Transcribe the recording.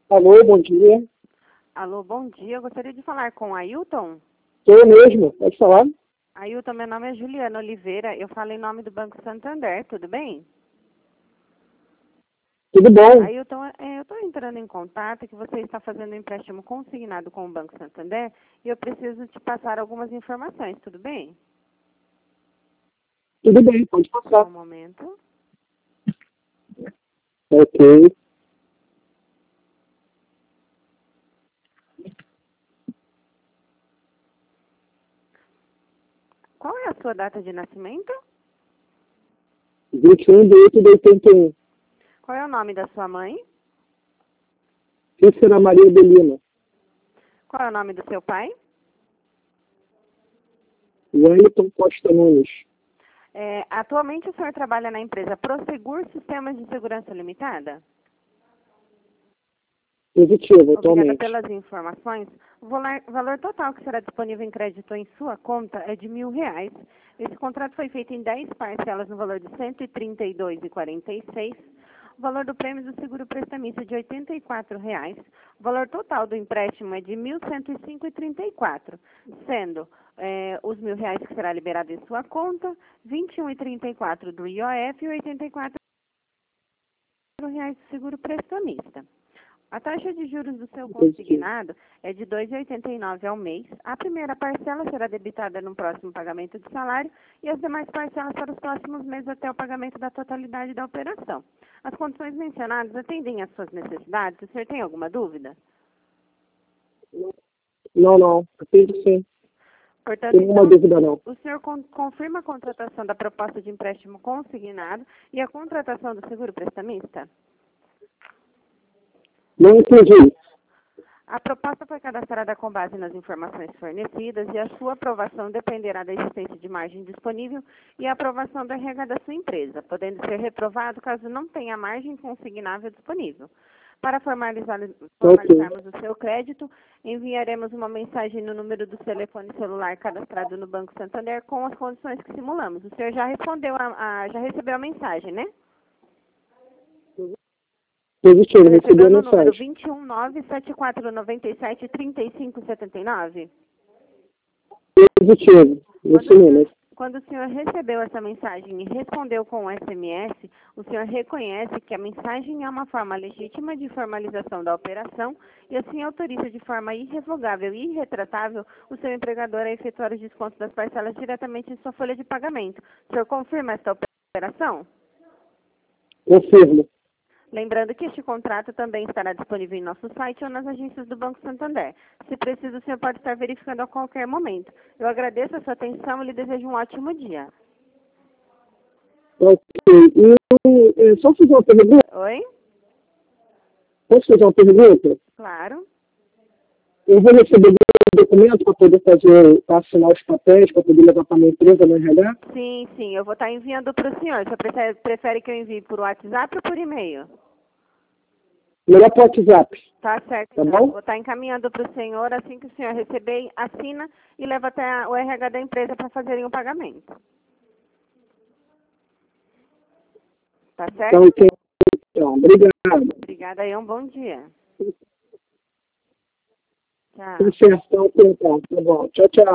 Alô, bom dia. Alô, bom dia. Eu gostaria de falar com Ailton. Sou eu mesmo, pode falar? Ailton, meu nome é Juliana Oliveira. Eu falo em nome do Banco Santander, tudo bem? Tudo bom? Ailton, eu estou entrando em contato que você está fazendo um empréstimo consignado com o Banco Santander e eu preciso te passar algumas informações, tudo bem? Tudo bem, pode Só passar. um momento. Ok. Qual é a sua data de nascimento? 21/8/81. Qual é o nome da sua mãe? Cícera Maria Belina. Qual é o nome do seu pai? Wellington Costa Nunes. Atualmente o senhor trabalha na empresa Prosegur Sistemas de Segurança Limitada? Positivo, Obrigada atualmente. pelas informações. O valor total que será disponível em crédito em sua conta é de R$ 1.000. Esse contrato foi feito em 10 parcelas no valor de R$ 132,46. O valor do prêmio do seguro prestamista é de R$ 84,00. O valor total do empréstimo é de R$ 1.105,34, sendo os R$ 1.000 que será liberado em sua conta, R$ 21,34 do IOF e R$ 84,00 do seguro prestamista. A taxa de juros do seu consignado é de R$ 2,89 ao mês. A primeira parcela será debitada no próximo pagamento de salário e as demais parcelas para os próximos meses até o pagamento da totalidade da operação. As condições mencionadas atendem às suas necessidades? O senhor tem alguma dúvida? Não. Atendo sim. Portanto, Tenho uma dúvida não. o senhor confirma a contratação da proposta de empréstimo consignado e a contratação do seguro prestamista? Não entendi. A proposta foi cadastrada com base nas informações fornecidas e a sua aprovação dependerá da existência de margem disponível e a aprovação do RH da sua empresa, podendo ser reprovado caso não tenha margem consignável disponível. Para formalizarmos o seu crédito, enviaremos uma mensagem no número do telefone celular cadastrado no Banco Santander com as condições que simulamos. O senhor já respondeu já recebeu a mensagem, né? Positivo, recebi a No número mensagem. 219-7497-3579. Positivo, esse número. Quando o senhor recebeu essa mensagem e respondeu com o SMS, o senhor reconhece que a mensagem é uma forma legítima de formalização da operação e assim autoriza de forma irrevogável e irretratável o seu empregador a efetuar os descontos das parcelas diretamente em sua folha de pagamento. O senhor confirma esta operação? Confirmo. Lembrando que este contrato também estará disponível em nosso site ou nas agências do Banco Santander. Se preciso, o senhor pode estar verificando a qualquer momento. Eu agradeço a sua atenção e lhe desejo um ótimo dia. Ok. E só fazer uma pergunta? Oi? Posso fazer uma pergunta? Claro. Eu vou receber documento para poder assinar os papéis, para poder levar para a minha empresa no RH? Sim, eu vou estar enviando para o senhor. O senhor prefere que eu envie por WhatsApp ou por e-mail? Melhor para o WhatsApp. Tá certo, Tá então. bom? Vou estar encaminhando para o senhor, assim que o senhor receber, assina e leva até o RH da empresa para fazerem o pagamento. Tá certo? Então, obrigado. Obrigada aí, um bom dia. Tchau. Tudo certo, então, tá bom. Tchau.